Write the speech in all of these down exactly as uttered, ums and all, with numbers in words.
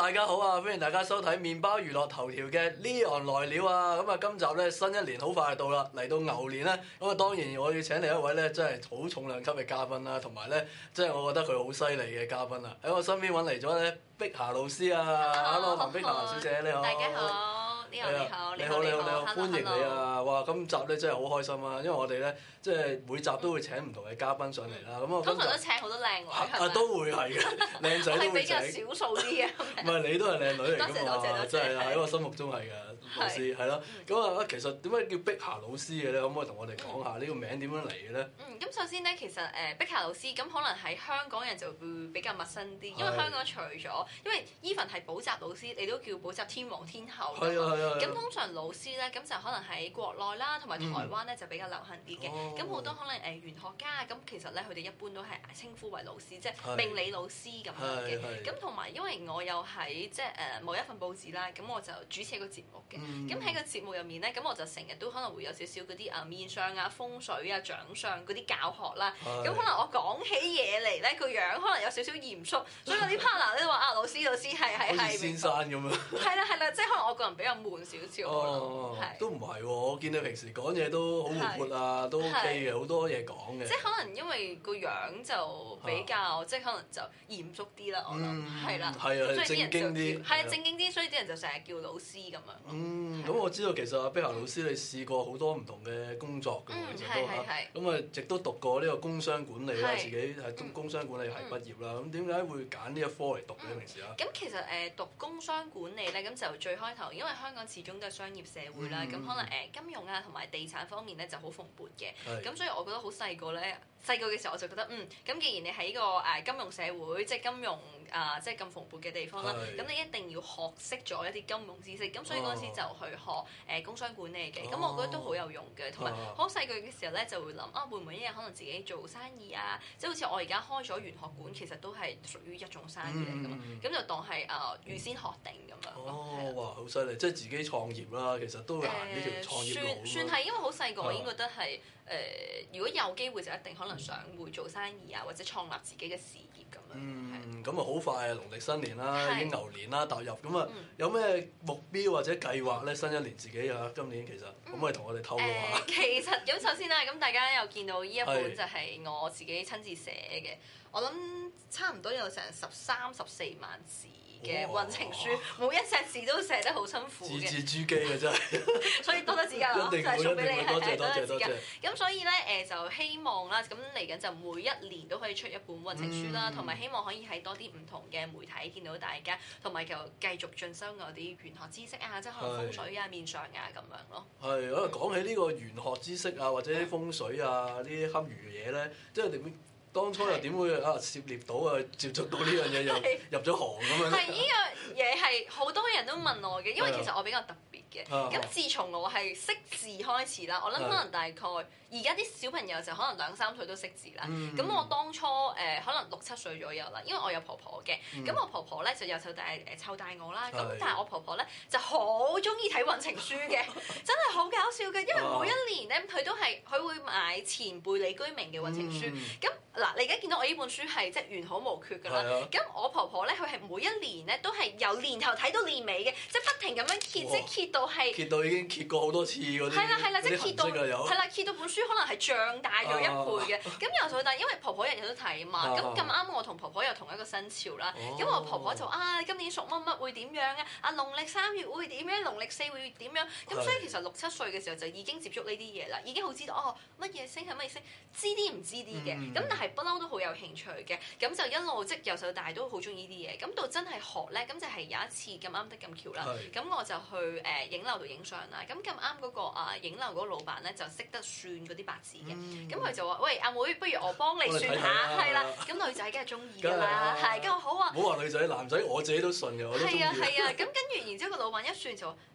大家好啊！歡迎大家收睇麵包娛樂頭條嘅 Leon 來了啊！咁啊，今集咧新一年好快就到啦，嚟到牛年咧，咁啊當然我要請嚟一位咧真係好重量級嘅嘉賓啦，同埋咧即係我覺得佢好犀利嘅嘉賓啊！喺我身邊揾嚟咗咧碧霞老師啊 ，Hello， 黃碧霞小姐你好， 大家好，呢個你好， 你好你好你好，歡迎你啊！哇，今集咧真係好開心啊，因為我哋咧即係每集都會請唔同嘅嘉賓上嚟啦，咁我通常都請好多靚女， 啊都會係嘅，靚仔都會請， 比較少數啲嘅。 唔係你都係靚女嚟㗎嘛， 多謝多謝真係喺我心目中係嘅老師，係咯。咁啊，其實點解叫碧霞老師嘅咧？可唔可以同我哋講下呢個名點樣嚟嘅咧？ 嗯，咁首先咧，其實誒碧霞老師咁可能喺香港人就會比較陌生啲，因為香港除咗因為 even 係補習老師，你都叫補習天王天后。 係啊係啊。 咁通常老師咧，咁就可能喺國內啦，同埋台灣咧就比較流行啲嘅。咁好多可能誒玄學家咁，其實咧佢哋一般都係稱呼為老師，即係命理老師咁樣嘅。咁同埋因為我有喺即係誒某一份報紙啦，咁我就主持一個節目嘅。咁喺個節目入面咧，咁我就成日都可能會有少少嗰啲啊面相啊、風水啊、掌相嗰啲教學啦。咁可能我講起嘢嚟咧，個樣可能有少少嚴肅，所以我啲 partner 咧都話啊老師老師係係係先生咁樣。 係啦係啦，即係可能我個人比較悶少少咯。係都唔係喎，我見你平時講嘢都好活潑啊，都 OK 嘅，好多嘢講嘅。 即係可能因為個樣就比較，即係可能就嚴肅啲啦，我諗係啦。 係啊，正經啲。 係啊，正經啲，所以啲人就成日叫老師咁樣。 嗯，咁我知道其實阿碧霞老師你試過好多唔同嘅工作嘅，其實都嚇。咁啊，亦都讀過呢個工商管理啦，自己係工商管理系畢業啦。咁點解會揀呢一科嚟讀嘅平時啊？ 咁其實誒讀工商管理咧，咁就最開頭，因為香港始終都係商業社會啦，咁可能誒金融啊同埋地產方面咧就好蓬勃嘅。咁所以我覺得好細個咧，細個嘅時候我就覺得嗯，咁既然你喺個誒金融社會，即係金融啊，即係咁蓬勃嘅地方啦，咁你一定要學識咗一啲金融知識。咁所以嗰陣時就去學誒工商管理嘅。咁我覺得都好有用嘅，同埋好細個嘅時候咧就會諗啊，會唔會一日可能自己做生意啊？即係好似我而家開咗玄學館，其實都係屬於一種生意嚟㗎嘛。咁就當係誒預先學定咁樣。 哦，哇，好犀利！即係自己創業啦，其實都會行呢條創業路。 算算係，因為好細個我已經覺得係誒，如果有機會就一定可能想會做生意啊，或者創立自己嘅事業咁樣。 嗯，咁啊好快啊，農曆新年啦，已經牛年啦，踏入咁啊，有咩目標或者計劃咧？新一年自己啊，今年其實可唔可以同我哋透露下？ 其實咁首先啦，咁大家又見到呢一本就係我自己親自寫嘅，我諗差唔多有成十三十四萬字嘅運程書，每一隻字都寫得好辛苦嘅， 字字珠璣嘅真係， 所以多得指教咯，就係送俾你， 多謝多謝多謝。 咁所以咧誒就希望啦，咁嚟緊就每一年都可以出一本運程書啦，同埋希望可以喺多啲唔同嘅媒體見到大家，同埋就繼續進修我啲玄學知識啊，即係可能風水啊、面相啊咁樣咯。 係，啊講起呢個玄學知識啊，或者啲風水啊、呢啲堪輿嘅嘢咧，即係點？當初又點會啊涉獵到啊接觸到呢樣嘢又入咗行咁樣？ 係呢樣嘢係好多人都問我嘅，因為其實我比較特別嘅。咁自從我係識字開始啦，我諗可能大概而家啲小朋友就可能兩三歲都識字啦。咁我當初誒可能六七歲左右啦，因為我有婆婆嘅，咁我婆婆咧就由細大誒湊大我啦。咁但係我婆婆咧就好中意睇運程書嘅，真係好搞笑嘅，因為每一年咧佢都係佢會買前輩李居明嘅運程書。咁嗱，你而家見到我呢本書係即係完好無缺㗎啦。咁我婆婆咧，佢係每一年咧都係由年頭睇到年尾嘅，即係不停咁樣揭，即係揭到係揭到已經揭過好多次嗰啲。係啦係啦，即係揭到係啦，揭到本書可能係脹大咗一倍嘅。咁由細到大，因為婆婆日日都睇啊嘛，咁咁啱我同婆婆又同一個生肖啦。咁我婆婆就啊，今年屬乜乜會點樣啊？啊，農曆三月會點樣？農曆四會點樣？咁所以其實六七歲嘅時候就已經接觸呢啲嘢啦，已經好知道哦乜嘢星係乜嘢星，知啲唔知啲嘅。咁但係不嬲都好有興趣嘅，咁就一路即由細到大都好中意呢啲嘢。咁到真係學咧，咁就係有一次咁啱得咁巧啦。咁我就去誒影樓度影相啦。咁咁啱嗰個啊影樓嗰個老闆咧就識得算嗰啲八字嘅。咁佢就話：喂，阿妹，不如我幫你算下，係啦。咁女仔梗係中意㗎啦，係。咁我好啊。 唔好話女仔，男仔我自己都信嘅，我都中意。 係啊係啊，咁跟住然之後個老闆一算就話：誒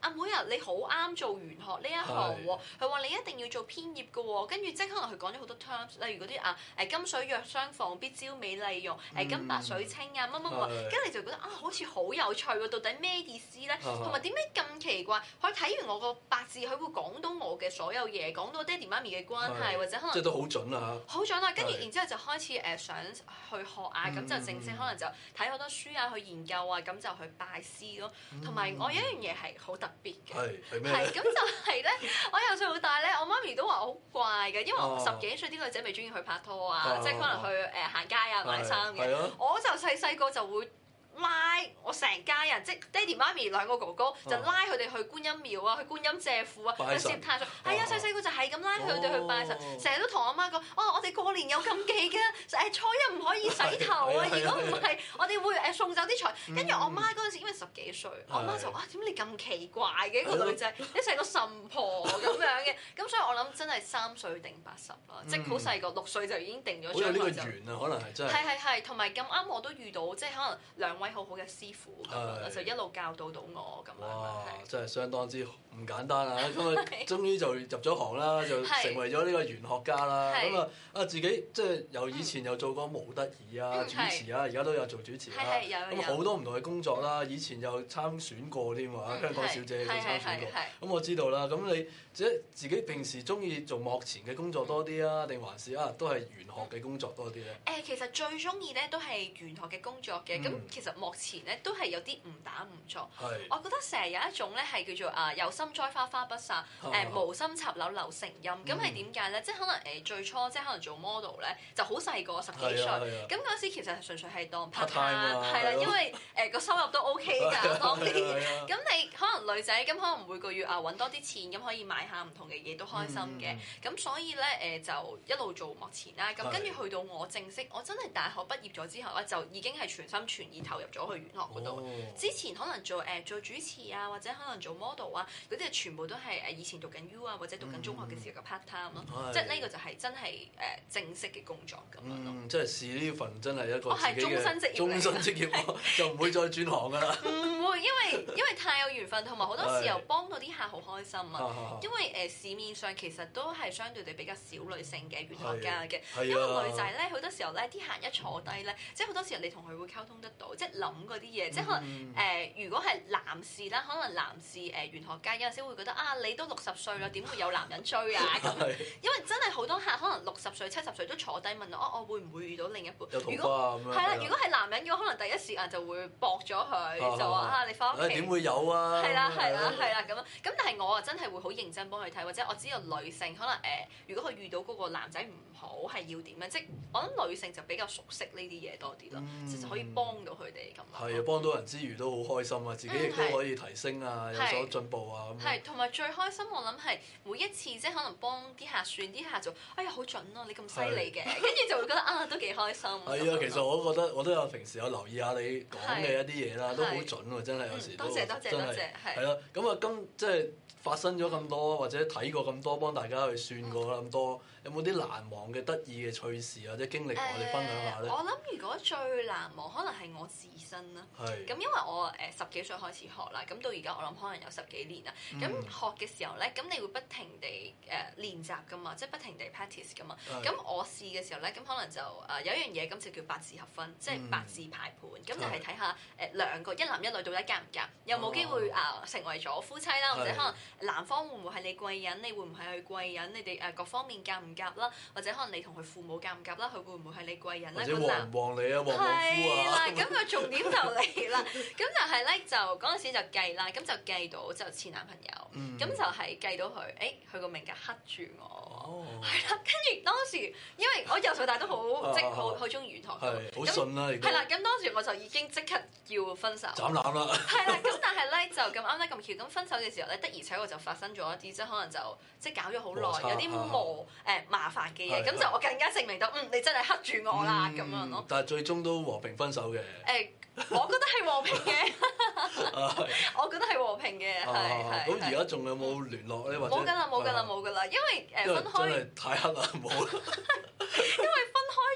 阿妹啊，你好啱做玄學呢一行喎。佢話你一定要做編業嘅喎，跟住即係可能佢講咗好多 terms，例如嗰啲啊誒金水藥雙房必招美麗用，誒金白水清啊乜乜乜，跟住你就覺得啊好似好有趣喎，到底咩意思咧？同埋點解咁奇怪？佢睇完我個八字，佢會講到我嘅所有嘢，講到爹哋媽咪嘅關係，或者可能即係都好準啊嚇！ 好準啊！跟住然之後就開始誒想去學啊，咁就正式可能就睇好多書啊，去研究啊，咁就去拜師咯。同埋我有一樣嘢係好特別嘅， 係係咩？ 係咁就係咧，我由細到大咧，我媽咪都話我好怪嘅，因為我十幾歲啲女仔咪中意去拍拖啊，即係可能去誒行街啊買衫嘅，我就細細個就會拉我成家人，即係爹哋媽咪兩個哥哥，就拉佢哋去觀音廟啊，去觀音借庫啊，去攝太歲。係啊，細細個就係咁拉佢哋去拜神，成日都同我媽講：哦，我哋過年有禁忌㗎，誒初一唔可以洗頭啊！如果唔係，我哋會誒送走啲財。跟住我媽嗰陣時，因為十幾歲，我媽就話：點解你咁奇怪嘅一個女仔？你成個神婆咁樣嘅。咁所以我諗真係三歲定八十啦，即係好細個，六歲就已經定咗。 好有呢個緣啊，可能係真係。 係係係，同埋咁啱我都遇到，即係可能兩位好好嘅師傅咁樣，就一路教導到我咁樣。 哇！真係相當之唔簡單啊！咁啊，終於就入咗行啦，就成為咗呢個玄學家啦。咁啊啊，自己即係由以前又做過模特兒啊、主持啊，而家都有做主持啦。咁好多唔同嘅工作啦，以前又參選過添喎，香港小姐都參選過。咁我知道啦。咁你即係自己平時中意做幕前嘅工作多啲啊，定還是啊都係玄學嘅工作多啲咧？ 誒，其實最中意咧都係玄學嘅工作嘅。咁其實幕前咧都係有啲誤打誤撞。我覺得成日有一種咧係叫做啊有心栽花花不散，誒無心插柳柳成蔭。咁係點解咧？即係可能誒最初即係可能做 model 咧就好細個十幾歲，咁嗰時其實純粹係當 part time，係啦，因為誒個收入都 OK 㗎當年。咁你可能女仔咁可能每個月啊揾多啲錢，咁可以買下唔同嘅嘢都開心嘅。咁所以咧誒就一路做幕前啦。咁跟住去到我正式，我真係大學畢業咗之後咧，就已經係全心全意投入咗去玄學嗰度。之前可能做誒做主持啊，或者可能做 model 啊，嗰啲全部都係誒以前讀緊 U 啊，或者讀緊中學嘅時候嘅 part time 咯。即係呢個就係真係誒正式嘅工作咁樣咯。 即係試呢份真係一個自己嘅終身職業， 終身職業就唔會再轉行㗎啦。 唔會，因為因為太有緣分，同埋好多時候幫到啲客好開心啊。因為誒市面上其實都係相對地比較少女性嘅玄學家嘅，因為女仔咧好多時候咧啲客一坐低咧，即係好多時候你同佢會溝通得到，即係諗嗰啲嘢，即係可能誒如果係男士啦，可能男士誒玄學家有陣時會覺得啊，你都六十歲啦，點會有男人追啊咁？因為真係好多客可能六十歲、七十歲都坐低問我，哦，我會唔會遇到另一半？ 有桃花咁樣。 係啦，如果係男人嘅話，可能第一時間就會駁咗佢，就話啊，你翻屋企。 點會有啊？ 係啦，係啦，係啦咁樣。咁但係我啊真係會好認真幫佢睇，或者我知道女性可能誒，如果佢遇到嗰個男仔唔好係要點樣？即係我諗女性就比較熟悉呢啲嘢多啲咯，其實可以幫到佢哋咁。 係啊，幫到人之餘都好開心啊！自己亦都可以提升啊，有所進步啊咁。 係，同埋最開心我諗係每一次即係可能幫啲客算，啲客就哎呀好準啊！你咁犀利嘅，跟住就會覺得啊都幾開心。係啊，其實我覺得我都有平時有留意下你講嘅一啲嘢啦，都好準喎！真係有時都多謝多謝多謝， 係啦。咁啊，今即係發生咗咁多，或者睇過咁多，幫大家去算過咁多，有冇啲難忘嘅得意嘅趣事或者經歷同我哋分享下咧？ 我諗如果最難忘可能係我自身啦。係。咁因為我誒十幾歲開始學啦，咁到而家我諗可能有十幾年啦。咁學嘅時候咧，咁你會不停地誒練習噶嘛，即係不停地 practice 噶嘛。咁我試嘅時候咧，咁可能就誒有一樣嘢咁就叫八字合分，即係八字排盤。咁就係睇下誒兩個一男一女到底夾唔夾，有冇機會啊成為咗夫妻啦，或者可能男方會唔會係你貴人，你會唔會係佢貴人，你哋誒各方面夾唔夾啦，或者可能你同佢父母夾唔夾啦，佢會唔會係你貴人咧？ 或者旺唔旺你啊，旺唔旺夫啊？ 係啦，咁佢重點就嚟啦，咁就係咧就嗰陣時就計啦，咁就計到就前男朋友，咁就係計到佢，誒佢個命格剋住我，係啦，跟住當時因為我由細到大都好即係好好中意玄學， 係好信啦， 係啦，咁當時我就已經即刻要分手， 斬纜啦， 係啦，咁但係咧就咁啱得咁巧，咁分手嘅時候咧，的而且確就發生咗一啲即係可能就即係搞咗好耐，有啲磨誒麻煩嘅嘢，咁就我更加證明到，嗯，你真係剋住我啦咁樣咯。 但係最終都和平分手嘅。 誒，我覺得係和平嘅，我覺得係和平嘅，係係。 咁而家仲有冇聯絡咧？或者冇㗎啦，冇㗎啦，冇㗎啦，因為誒分開真係太黑啦，冇啦。 因為分開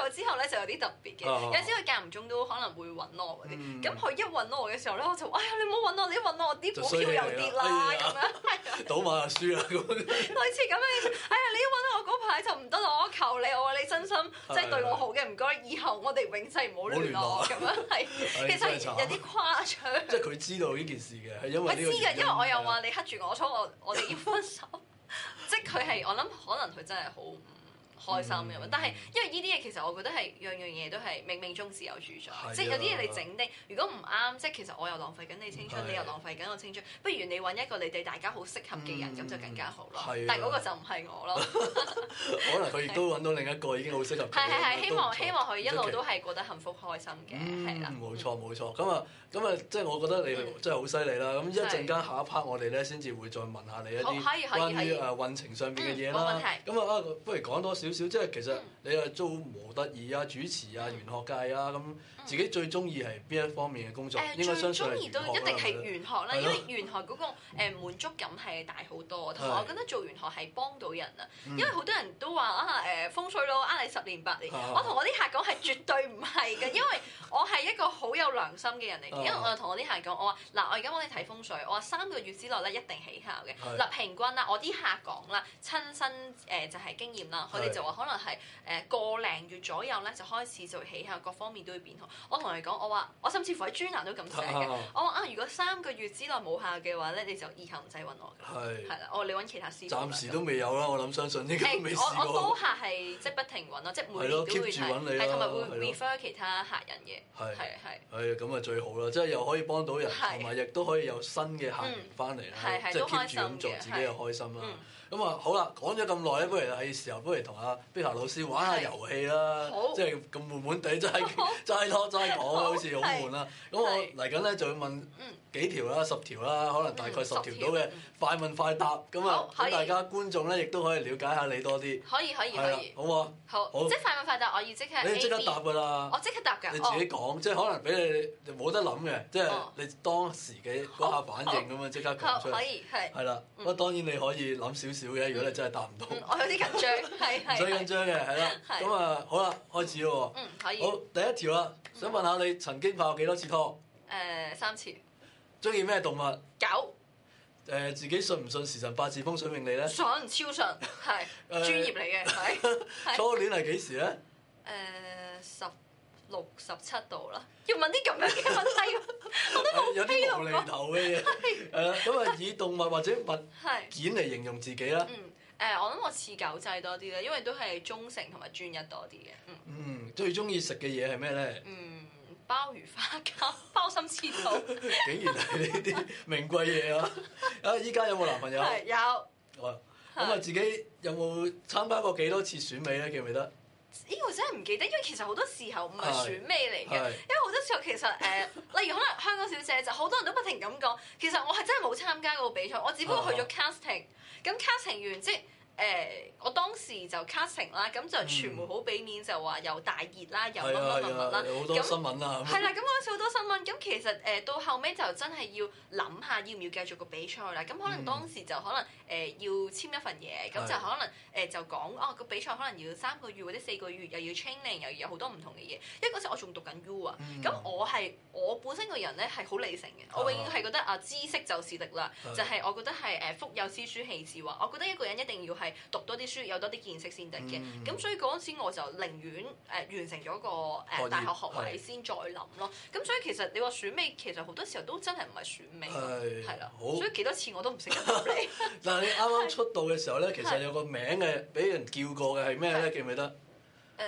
咗之後咧就有啲特別嘅，有陣時佢間唔中都可能會揾我嗰啲，咁佢一揾我嘅時候咧，我就哎呀你唔好揾我，你一揾我啲股票又跌啦咁樣，係賭馬就輸啦咁。 類似咁樣，哎呀你一揾我嗰排就唔得啦，我求你，我話你真心即係對我好嘅，唔該，以後我哋永世唔好聯絡咁樣係，其實有啲誇張。 即係佢知道呢件事嘅，係因為我知嘅，因為我又話你黑住我，所以我我哋要分手。即係佢係我諗，可能佢真係好唔開心咁樣。但係因為呢啲嘢其實我覺得係樣樣嘢都係冥冥中自有主宰。即係有啲嘢你整定，如果唔啱，即係其實我又浪費緊你青春，你又浪費緊我青春。不如你揾一個你哋大家好適合嘅人，咁就更加好咯。但係嗰個就唔係我咯。 可能佢亦都揾到另一個已經好適合。 係係係，希望希望佢一路都係過得幸福開心嘅，係啦。 冇錯冇錯，咁啊咁啊，即係我覺得你真係好犀利啦。咁一陣間下一 part 我哋咧先至會再問下你一啲關於誒運程上邊嘅嘢啦。咁啊，不如講多少少，即係其實你係做模特兒啊、主持啊、玄學界啊，咁自己最中意係邊一方面嘅工作？應該相信係最中意都一定係玄學啦，因為玄學嗰個誒滿足感係大好多，同埋我覺得做玄學係幫到人啊。因為好多人都話啊誒風水佬呃你十年八年，我同我啲客講係絕對唔係嘅，因為我係一個好有良心嘅人嚟嘅。因為我同我啲客講，我話嗱，我而家幫你睇風水，我話三個月之內咧一定起效嘅。嗱平均啦，我啲客講啦，親身誒就係經驗啦，佢哋就話可能係誒個零月左右咧就開始就起效，各方面都會變好。我同佢講，我話我甚至乎喺專欄都咁寫嘅。我話啊，如果三個月之內冇效嘅話咧，你就以後唔使揾我㗎。係。係啦，我話你揾其他師傅。 暫時都未有啦，我諗相信應該未試過。 我我多客係即係不停揾咯，即係每年都會係，係同埋會 refer 其他客人嘅。係係係。係咁啊最好啦，即係又可以幫到人，同埋亦都可以有新嘅客人翻嚟啦，即係 keep 住咁做，自己又開心啦。咁啊好啦，講咗咁耐咧，不如係時候不如同阿碧霞老師玩下遊戲啦，即係咁悶悶地齋齋拖齋講好似好悶啦。咁我嚟緊咧就會問幾條啦，十條啦，可能大概十條到嘅快問快答，咁啊咁大家觀眾咧亦都可以了解下你多啲。 可以可以可以。 好唔好？ 好。即係快問快答，我要即刻。 你即刻答㗎啦！ 我即刻答㗎。 你自己講，即係可能俾你冇得諗嘅，即係你當時嘅嗰下反應咁樣即刻講出嚟。 可以係。 係啦，不過當然你可以諗少少嘅，如果你真係答唔到。 我有啲緊張，係係。 唔使緊張嘅，係啦。咁啊，好啦，開始咯喎。 嗯，可以。 好，第一條啦，想問下你曾經拍過幾多次拖？ 誒，三次。 中意咩動物？ 狗。 誒，自己信唔信時辰八字風水命理咧？ 信，超信，係專業嚟嘅，係。 初戀係幾時咧？ 誒，十六十七度啦。要問啲咁樣嘅問題，我都冇有啲無厘頭嘅嘢。係啦，咁啊，以動物或者物件嚟形容自己啦。 嗯。誒，我諗我似狗仔多啲啦，因為都係忠誠同埋專一多啲嘅。嗯。 嗯，最中意食嘅嘢係咩咧？ 嗯。鮑魚花膠、鮑參翅肚， 竟然係呢啲名貴嘢啊！啊，依家有冇男朋友？ 係有。 哇！咁啊，自己有冇參加過幾多次選美咧？記唔記得？ 呢個真係唔記得，因為其實好多時候唔係選美嚟嘅，因為好多時候其實誒、呃，例如可能香港小姐就好多人都不停咁講，其實我係真係冇參加過比賽，我只不過去咗 casting，咁 casting 完即係。誒、呃，我當時就 casting 啦，咁就傳媒好俾面就話又大熱啦，又乜乜乜乜啦， 好多新聞啦。 係啦，咁嗰陣時好多新聞，咁其實誒、呃、到後尾就真係要諗下要唔要繼續個比賽啦。咁可能當時就可能誒、呃、要簽一份嘢，咁就可能誒、呃、就講哦個比賽可能要三個月或者四個月，又要 training，又要有好多唔同嘅嘢。因為嗰時我仲讀緊 U 啊，咁、嗯、我係我本身個人咧係好理性嘅，我永遠係覺得啊知識就是力啦，就係、是、我覺得係誒腹有詩書氣自華，我覺得一個人一定要係讀多啲書。有多啲見識先得嘅，咁、嗯、所以嗰陣時我就寧願誒、呃、完成咗個誒大學學位先再諗咯。咁所以其實你話選美，其實好多時候都真係唔係選美咯，係啦。所以幾多次我都唔識得答你。 但係你啱啱出道嘅時候咧，其實有個名嘅，俾人叫過嘅係咩咧？記唔記得？ 誒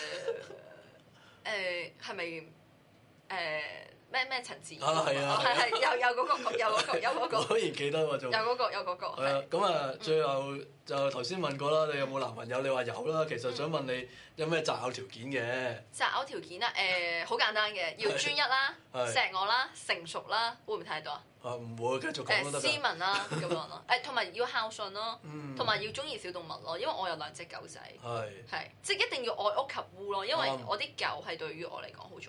誒係咪誒？咩咩陳志遠啊，係啊，係係有有嗰個有嗰個有嗰個， 果然記得喎仲。 有嗰個有嗰個。 係啊，咁啊，最後就頭先問過啦，你有冇男朋友？你話有啦，其實想問你有咩擇偶條件嘅？ 擇偶條件啊，誒好簡單嘅，要專一啦，錫我啦，成熟啦，會唔會太多啊？ 啊唔會，繼續講都得㗎。 誒斯文啦咁樣咯，誒同埋要孝順咯，同埋要中意小動物咯，因為我有兩隻狗仔。係。係，即係一定要愛屋及烏咯，因為我啲狗係對於我嚟講好重要。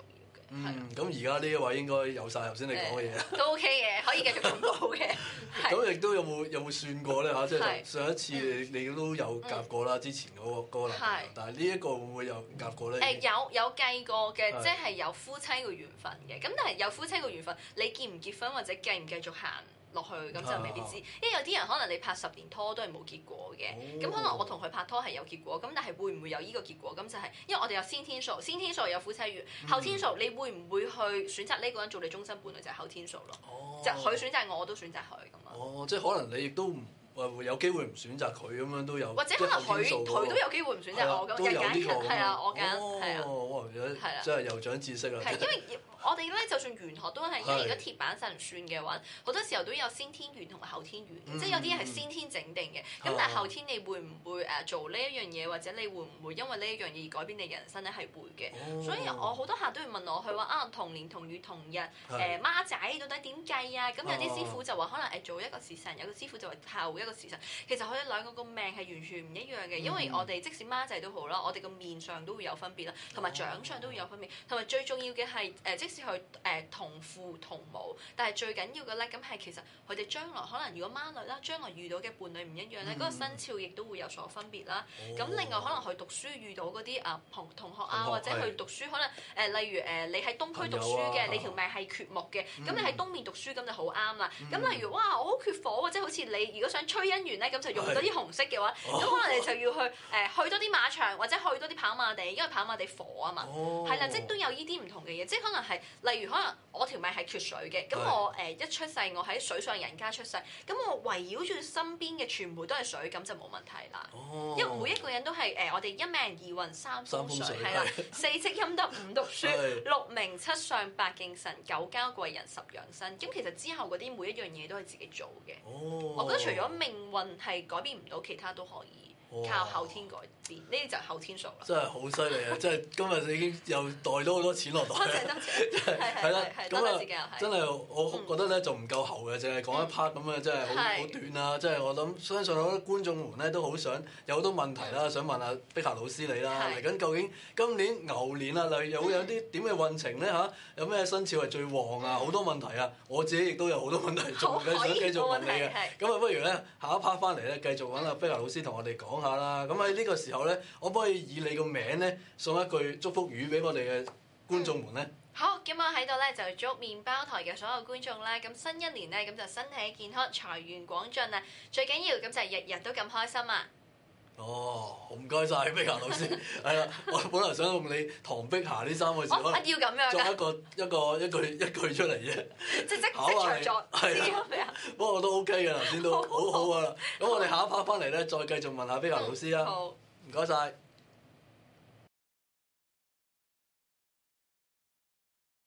嗯，咁而家呢一位應該有晒頭先你講嘅嘢。 都 OK 嘅，可以繼續進步嘅。 咁亦都有冇有冇算過咧嚇？即係上一次你你都有夾過啦，之前嗰個嗰個男朋友，但係呢一個會唔會有夾過咧？ 誒有有計過嘅，即係有夫妻個緣分嘅。咁但係有夫妻個緣分，你結唔結婚或者繼唔繼續行落去咁就未必知，因為有啲人可能你拍十年拖都係冇結果嘅，咁、哦、可能我同佢拍拖係有結果，咁但係會唔會有呢個結果？咁就係因為我哋有先天數，先天數有夫妻緣，後天數你會唔會去選擇呢個人做你終身伴侶就係後天數咯，哦、就佢選擇我，我都選擇佢咁啊。哦， 即係可能你亦都唔。會有機會唔選擇佢咁樣都有， 或者可能佢佢都有機會唔選擇我咁， 都有呢個係啊，我揀係啊， 哇！係啊，真係又長知識啦。 係因為我哋咧，就算玄學都係，因為如果鐵板神算嘅話，好多時候都有先天緣同埋後天緣，即係有啲嘢係先天整定嘅，咁但係後天你會唔會誒做呢一樣嘢，或者你會唔會因為呢一樣嘢而改變你嘅人生咧？係會嘅。所以我好多客都會問我，佢話啊同年同月同日誒孖仔到底點計啊？咁有啲師傅就話可能誒做一個時辰，有個師傅就話後一個時辰。其實佢哋兩個個命係完全唔一樣嘅，因為我哋即使孖仔都好啦，我哋個面上都會有分別啦，同埋長相都會有分別，同埋最重要嘅係誒，即使佢誒同父同母，但係最緊要嘅咧，咁係其實佢哋將來可能如果孖女啦，將來遇到嘅伴侶唔一樣咧，嗰、嗯、個生肖亦都會有所分別啦。咁、哦、另外可能佢讀書遇到嗰啲啊同同學啊，學或者佢讀書可能誒、呃，例如誒、呃、你喺東區讀書嘅，啊、你條命係缺木嘅，咁、嗯、你喺東面讀書咁就好啱啦。咁、嗯、例如哇，我好缺火，或者好似你如果想催姻緣咧，咁就用多啲紅色嘅話，咁、哦、可能你就要去誒、呃、去多啲馬場，或者去多啲跑馬地，因為跑馬地火啊嘛，係啦、哦，即係都有呢啲唔同嘅嘢，即係可能係例如可能我條命係缺水嘅，咁我誒、呃、一出世我喺水上人家出世，咁我圍繞住身邊嘅全部都係水，咁就冇問題啦。哦、因為每一個人都係誒、呃、我哋一命二運三風水係啦，四積陰德五讀書，的六名七相八敬神，九交貴人十養生。咁其實之後嗰啲每一樣嘢都係自己做嘅。哦、我覺得除咗命運係改變唔到，其他都可以。靠後天改變，呢啲就係後天數啦。真係好犀利啊！即係今日你已經又袋咗好多錢落袋。多謝多謝。係係係。咁啊，真係我覺得咧就唔夠喉嘅，淨係講一 part 咁啊，真係好好短啦。即係我諗，相信好多觀眾們咧都好想有好多問題啦，想問下碧霞老師你啦。嚟緊究竟今年牛年啊，例如會有啲點嘅運程咧嚇？有咩生肖係最旺啊？好多問題啊！我自己亦都有好多問題，仲想繼續問你嘅。咁啊，不如咧下一 part 翻嚟咧，繼續揾阿碧霞老師同我哋講下啦。咁喺呢個時候咧，我可以以你個名咧送一句祝福語俾我哋嘅觀眾們咧、嗯。好，咁我喺度咧就祝麵包台嘅所有觀眾咧，咁新一年咧咁就身體健康、財源廣進啊！最緊要咁就係日日都咁開心啊！哦，唔該晒，碧霞老師。係啦，我本來想用你唐碧霞呢三個字，可能要咁樣作一個一個一句一句出嚟啫。即即即場作，係啊。不過我都 OK 嘅，頭先都好好啊。咁我哋下一 part 翻嚟咧，再繼續問下碧霞老師啊。好，唔該晒。